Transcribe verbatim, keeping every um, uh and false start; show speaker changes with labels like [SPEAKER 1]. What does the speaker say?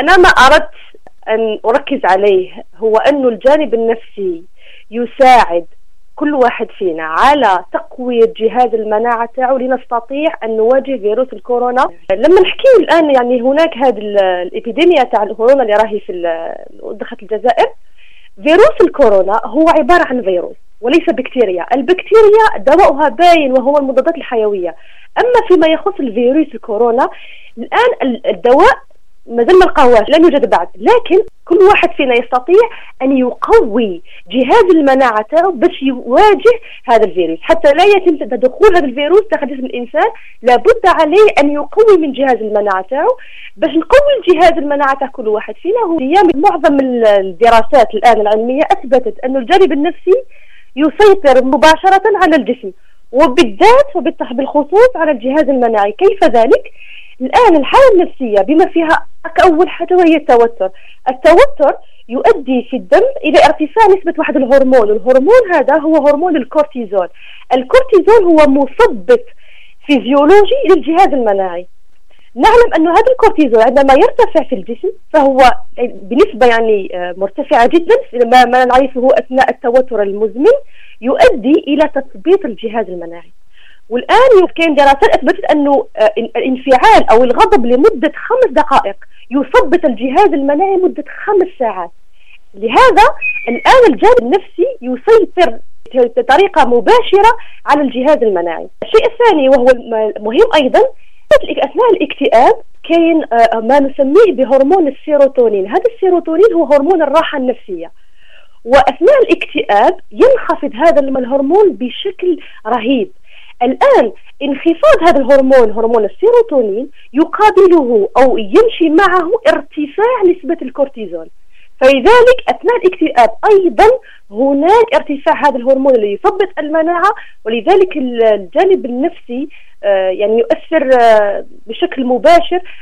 [SPEAKER 1] أنا ما أردت أن أركز عليه هو أنه الجانب النفسي يساعد كل واحد فينا على تقوية جهاز المناعة تاعو لنستطيع أن نواجه فيروس الكورونا. لما نحكي الآن يعني هناك هذه الإبيديميا تاع الكورونا اللي راهي في دخلت الجزائر. فيروس الكورونا هو عبارة عن فيروس وليس بكتيريا. البكتيريا دواؤها باين وهو المضادات الحيوية. أما فيما يخص الفيروس الكورونا الآن الدواء مازال ما لقاوهاش، لم يوجد بعد، لكن كل واحد فينا يستطيع أن يقوي جهاز المناعة تاعو باش يواجه هذا الفيروس حتى لا يتم دخول هذا الفيروس داخل جسم الإنسان. لابد عليه أن يقوي من جهاز المناعة تاعو. باش نقوي جهاز المناعة تاع كل واحد فينا هو معظم الدراسات الآن العلمية أثبتت أن الجانب النفسي يسيطر مباشرة على الجسم وبالذات وبالخصوص على الجهاز المناعي. كيف ذلك؟ الآن الحالة النفسية بما فيها أول حاجة وهي التوتر. التوتر يؤدي في الدم إلى ارتفاع نسبة واحد الهرمون، الهرمون هذا هو هرمون الكورتيزول. الكورتيزول هو مثبط فيزيولوجي للجهاز المناعي. نعلم أن هذا الكورتيزول عندما يرتفع في الجسم فهو بنسبة يعني مرتفعة جدا ما نعرفه أثناء التوتر المزمن يؤدي إلى تثبيط الجهاز المناعي. والآن كاين دراسات أثبتت أنه الانفعال أو الغضب لمدة خمس دقائق يثبط الجهاز المناعي مدة خمس ساعات. لهذا الآن الجانب النفسي يسيطر بطريقة مباشرة على الجهاز المناعي. الشيء الثاني وهو مهم أيضا أثناء الاكتئاب كاين ما نسميه بهرمون السيروتونين. هذا السيروتونين هو هرمون الراحة النفسية، وأثناء الاكتئاب ينخفض هذا الهرمون بشكل رهيب. الآن انخفاض هذا الهرمون هرمون السيروتونين يقابله أو يمشي معه ارتفاع نسبة الكورتيزول، فلذلك أثناء الاكتئاب أيضا هناك ارتفاع هذا الهرمون اللي يثبط المناعة، ولذلك الجانب النفسي يعني يؤثر بشكل مباشر